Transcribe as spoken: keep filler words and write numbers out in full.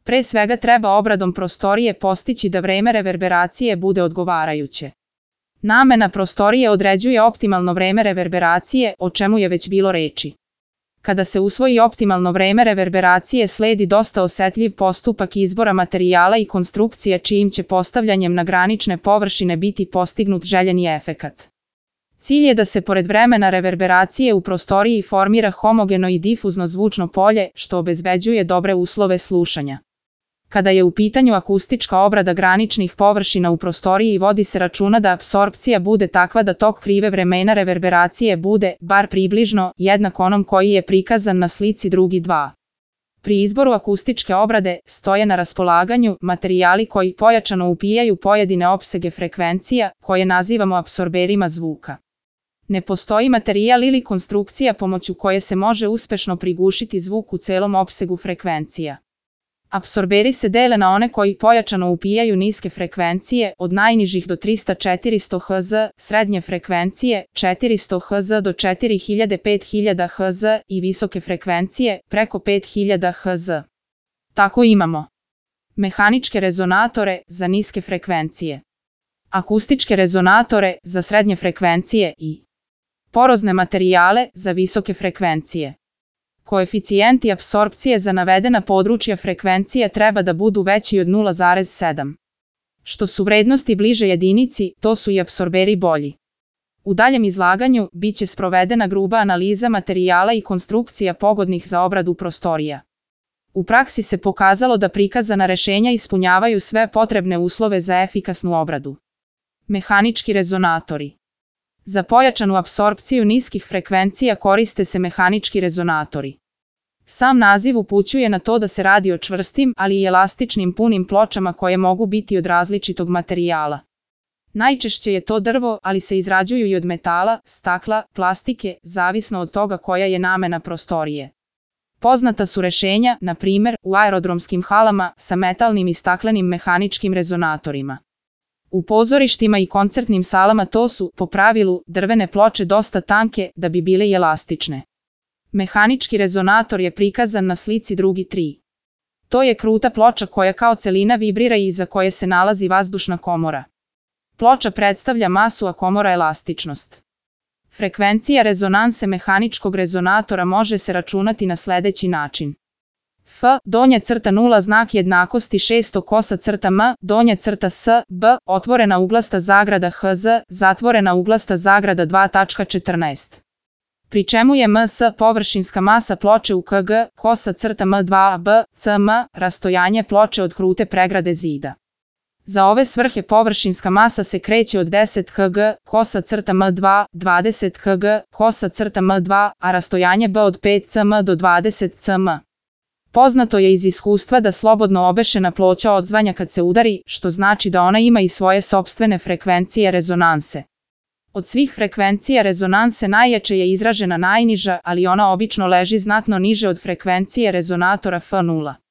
Pre svega treba obradom prostorije postići da vreme reverberacije bude odgovarajuće. Namena prostorije određuje optimalno vreme reverberacije, o čemu je već bilo reči. Kada se usvoji optimalno vreme reverberacije, sledi dosta osetljiv postupak izbora materijala i konstrukcije čijim će postavljanjem na granične površine biti postignut željeni efekat. Cilj je da se pored vremena reverberacije u prostoriji formira homogeno i difuzno zvučno polje, što obezbeđuje dobre uslove slušanja. Kada je u pitanju akustička obrada graničnih površina u prostoriji, vodi se računa da apsorpcija bude takva da tok krive vremena reverberacije bude, bar približno, jednak onom koji je prikazan na slici drugi dva. Pri izboru akustičke obrade stoje na raspolaganju materijali koji pojačano upijaju pojedine opsege frekvencija, koje nazivamo apsorberima zvuka. Ne postoji materijal ili konstrukcija pomoću koje se može uspešno prigušiti zvuk u celom opsegu frekvencija. Apsorberi se dele na one koji pojačano upijaju niske frekvencije, od najnižih do trista do četiristo hertza, srednje frekvencije, četiristo hertza do četiri hiljade do pet hiljada hertza i visoke frekvencije, preko pet hiljada hertza. Tako imamo mehaničke rezonatore za niske frekvencije, akustičke rezonatore za srednje frekvencije i porozne materijale za visoke frekvencije. Koeficijenti apsorpcije za navedena područja frekvencije treba da budu veći od nula zarez sedam. Što su vrednosti bliže jedinici, to su i apsorberi bolji. U daljem izlaganju bit će sprovedena gruba analiza materijala i konstrukcija pogodnih za obradu prostorija. U praksi se pokazalo da prikazana rešenja ispunjavaju sve potrebne uslove za efikasnu obradu. Mehanički rezonatori. Za pojačanu apsorpciju niskih frekvencija koriste se mehanički rezonatori. Sam naziv upućuje na to da se radi o čvrstim, ali i elastičnim punim pločama koje mogu biti od različitog materijala. Najčešće je to drvo, ali se izrađuju i od metala, stakla, plastike, zavisno od toga koja je namena prostorije. Poznata su rešenja, na primer, u aerodromskim halama sa metalnim i staklenim mehaničkim rezonatorima. U pozorištima i koncertnim salama to su, po pravilu, drvene ploče dosta tanke da bi bile i elastične. Mehanički rezonator je prikazan na slici drugi tri. To je kruta ploča koja kao celina vibrira i iza koje se nalazi vazdušna komora. Ploča predstavlja masu, a komora elastičnost. Frekvencija rezonanse mehaničkog rezonatora može se računati na sledeći način. F, donja crta nula znak jednakosti šesto kosa crta m, donja crta s, b, otvorena uglasta zagrada hz, zatvorena uglasta zagrada dva tačka četrnaest. Pri čemu je ms površinska masa ploče u kg, kosa crta m dva b, cm, rastojanje ploče od krute pregrade zida. Za ove svrhe površinska masa se kreće od deset kg, kosa crta m dva, dvadeset kg, kosa crta m dva, a rastojanje b od pet cm do dvadeset cm. Poznato je iz iskustva da slobodno obešena ploča odzvanja kad se udari, što znači da ona ima i svoje sopstvene frekvencije rezonanse. Od svih frekvencija rezonanse najjače je izražena najniža, ali ona obično leži znatno niže od frekvencije rezonatora F nula.